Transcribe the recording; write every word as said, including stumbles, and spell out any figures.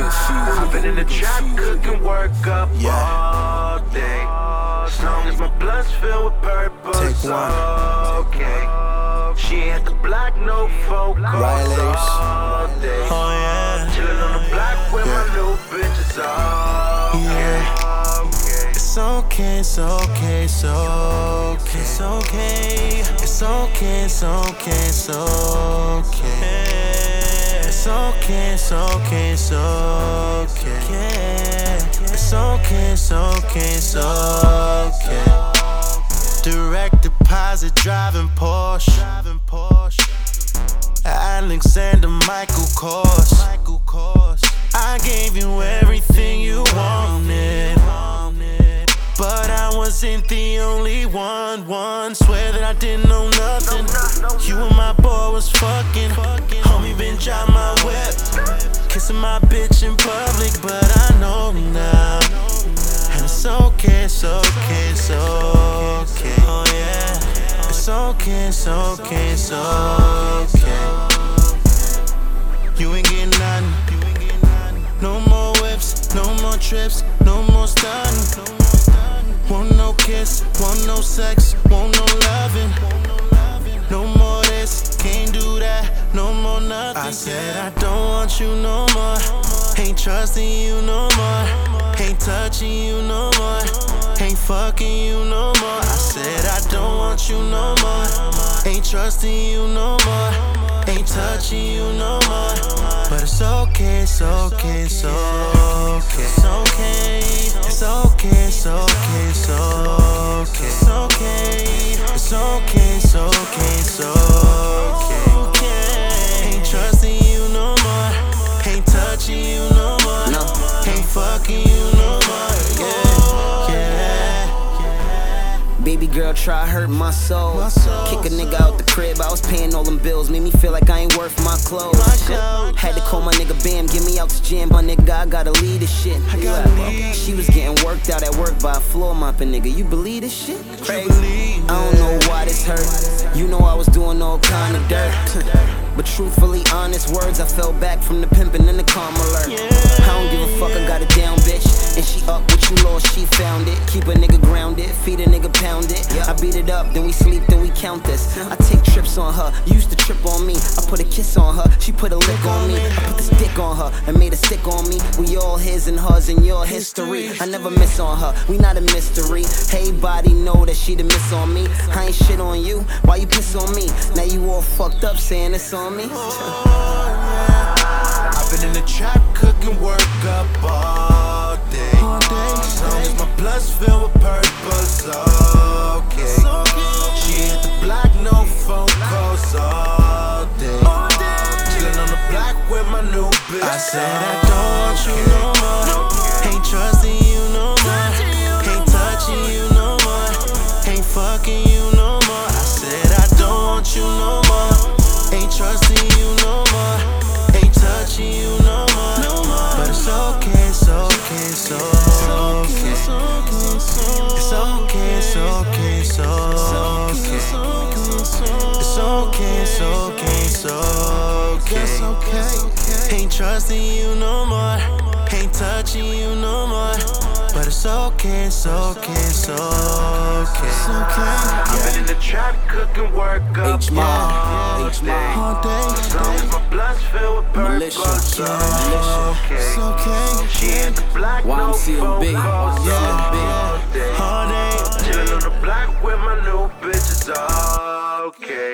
I've been in the trap cooking work up yeah. all day. As long as my blood's filled with purpose, take one. Okay. She ain't the black, no focus all day. Oh yeah. Chillin' on the block with yeah. my new bitches all okay. Yeah. It's okay, it's okay, it's okay, it's okay, it's okay, it's okay, it's okay. It's okay, it's okay, it's okay. It's okay, it's okay, it's okay. Direct deposit, driving Porsche. Alexander Michael Kors. I gave you everything you wanted, but I wasn't the only one. One swear that I didn't know nothing. You and my boy was fucking. Homie been driving my whip, kissing my bitch in public, but I know now. And it's okay, it's okay, it's okay. Oh yeah, it's okay, it's okay, it's okay. You ain't getting nothing. No more whips, no more trips, no more stunning. Want no kiss, want no sex, want no loving. No more this, can't do that, no more nothing. I said I don't want you no more. Ain't trusting you no more. Ain't touching you no more. Ain't fucking you no more. I said I don't want you no more. Ain't trusting you no more. Ain't touching you no more. But it's okay, it's okay, it's okay. It's okay, it's okay, it's okay, it's okay. It's okay, it's okay, it's okay, it's okay. Ain't trusting you no more. Ain't touching you no more. Ain't fucking you no more. Yeah, yeah. Baby girl try hurt my soul. Kick a nigga out the crib, I was paying all them bills. Made me feel like I ain't worth my clothes. Had to call my nigga Bam, get me out this jam. My nigga, I gotta lead this shit. She was getting worked out at work by a floor mopping nigga. You believe this shit? Crazy. I don't know why this hurt. You know I was doing all kind of dirt. But truthfully, honest words, I fell back from the pimpin' and the calm alert. I don't give a fuck, I got it down, bitch. And she up what you lost, she found it. Keep a nigga grounded, feed a nigga pound it. I beat it up, then we sleep, then we count this. I take trips on her, used to trip on me. I put a kiss on her, she put a lick on me. I put this dick on her and made a stick on me. We all his and hers and your history. I never miss on her, we not a mystery. Hey, body know that she the miss on me. I ain't shit on you, why you piss on me? Now you all fucked up saying it's on me. I've been in the trap cooking work up all day. As long as my blood's filled with purpose, okay. She hit the block, no phone calls all day. Chillin' on the block with my new bitch. I said I don't want you no more. Ain't trusting you no more. Ain't touching you no more. Ain't fucking you no more. I said I don't want you no more. Ain't trusting you no more. Ain't touching you no more. But it's okay, it's okay, it's okay. It's okay, it's okay, it's okay. It's okay, it's okay, it's okay. Ain't trusting you no more. Ain't touching you no more. But it's okay, it's okay, it's okay. It's okay. I've been in the trap cooking work up H-Ma, all H-Ma. day. All day, As long as my blood's filled with purpose, Militia, okay. It's okay. She ain't the black, no Y M C M B, focus all yeah. day. All day. Chillin' on the block with my new bitches, okay.